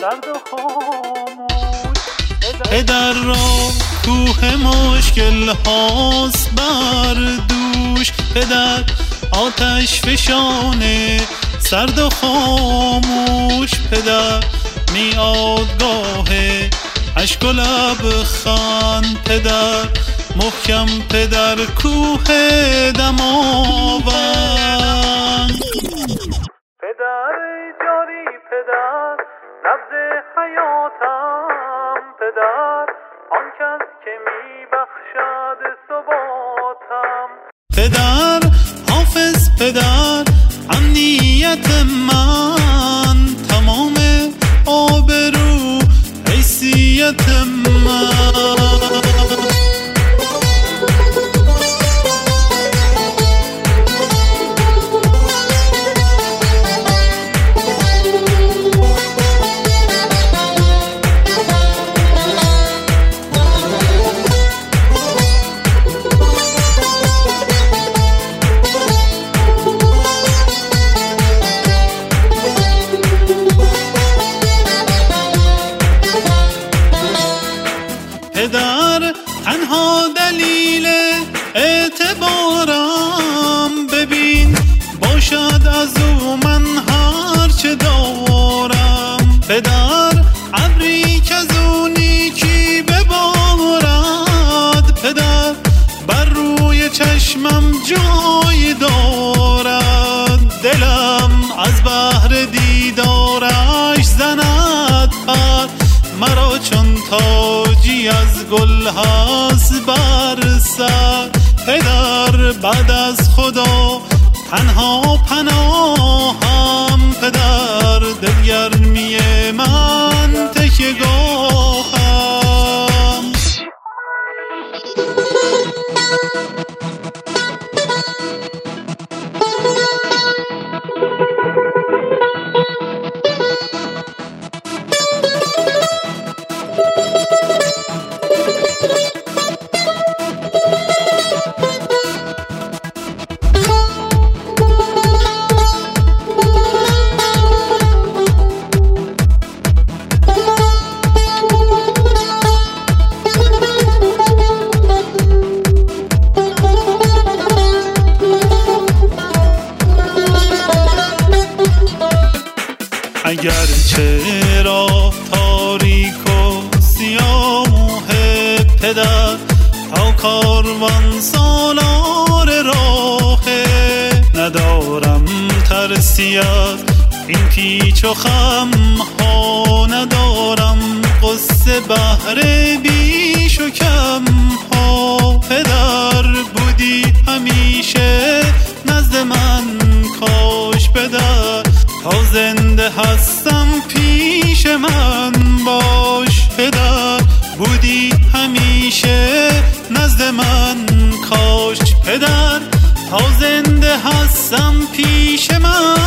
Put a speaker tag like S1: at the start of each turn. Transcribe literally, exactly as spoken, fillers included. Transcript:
S1: سرد و خاموش.
S2: پدر را کوه مشکل هاست بر دوش، پدر آتش فشانه سرد و خاموش. پدر میادگاه اشک و لبخند، پدر محکم، پدر کوه دماوند.
S1: پدر جاری، پدر نبض حیاتم، پدر آن کس که میبخشد ثباتم.
S2: پدر حافظ، پدر امنیت من، تمام آبرو حیثیت من. پدر تنها دلیل اعتبارم، ببین باشد از او من هر چه دارم. پدر ابری که از او نیکی ببارد، پدر بر روی چشمم جای دارد. دلم از بحر دیدارش زند پر، مرا چون تاجی از گل هست بر سر. پدر بعد از خدا تنها پناهم، پدر دلگرمی من تکیه گاهم. اگر چرا تاریک و سیاه پدر، تا کاروان سالار راه. ندارم ترسی از این پیچ و خم ها، ندارم قصه بهر بیش و کم ها. پدر بودی همیشه نزد من، کاش پدر تا زنده هستم پیش من باش. پدر بودی همیشه نزد من، کاش پدر تا زنده هستم پیش من